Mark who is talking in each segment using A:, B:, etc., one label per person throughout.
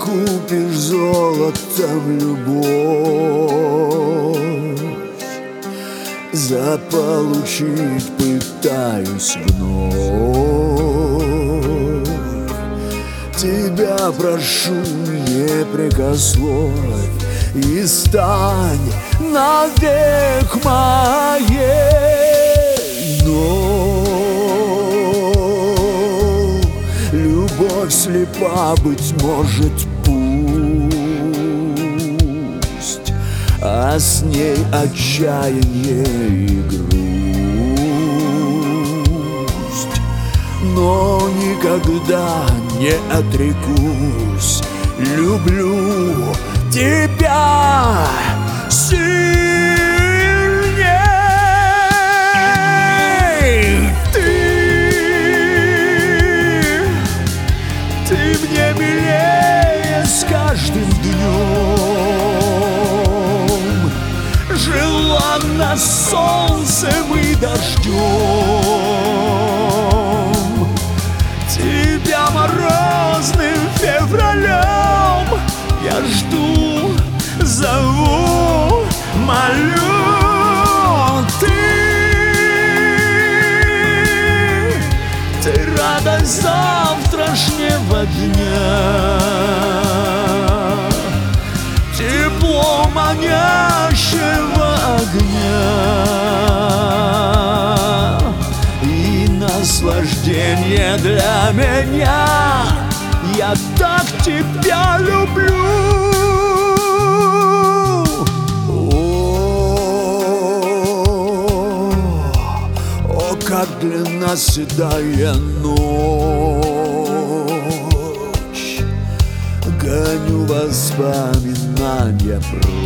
A: купишь золотом любовь. Заполучить пытаюсь вновь. Тебя прошу, не прикословь, и стань навек моей. Но любовь слепа, быть может, пусть, а с ней отчаяние и грусть. Но никогда не отрекусь, люблю тебя сильней. Ты мне милее с каждым днем, желанна солнцем и дождем. Тебя морозным февралем я жду, зову, молю. Ты радость завтрашнего дня, тепло манящего огня и наслаждение для меня. Я так тебя люблю. О, как длинна седая ночь, гоню воспоминания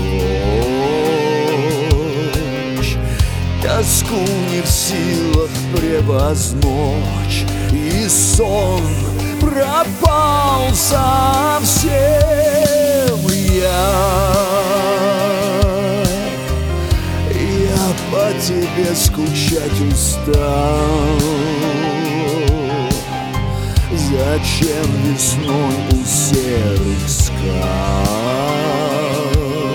A: прочь. Тоску не в силах превозмочь, и сон пропал совсем. Я по тебе скучать устал. Зачем весной у серых скал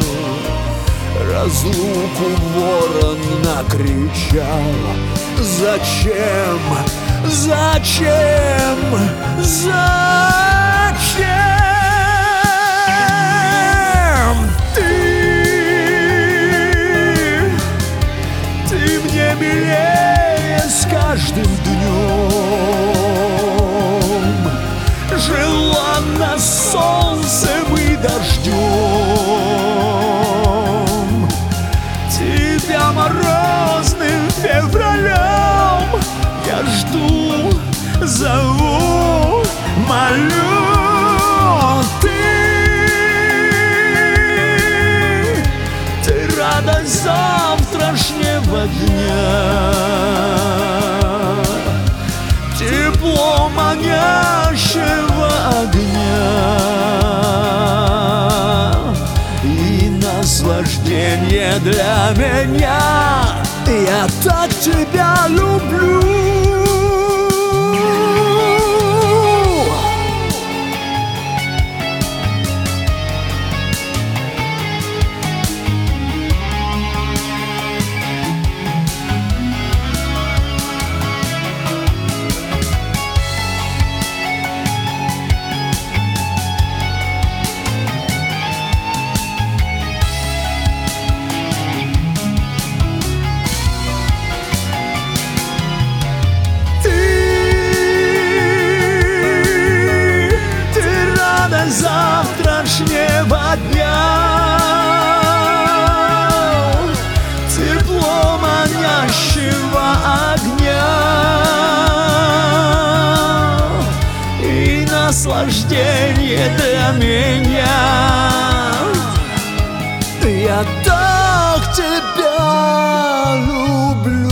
A: разлуку ворон накричал? Зачем? Зачем? Зачем? Ты мне милее с каждым днем, желанна солнцем и дождем. Тебя морозным февралем я жду, зову, молю. Ты радость завтрашнего дня, тепло манящего огня и наслаждение для меня. Я так тебя люблю. Завтрашнего дня, тепло манящего огня и наслаждение для меня. Я так тебя люблю.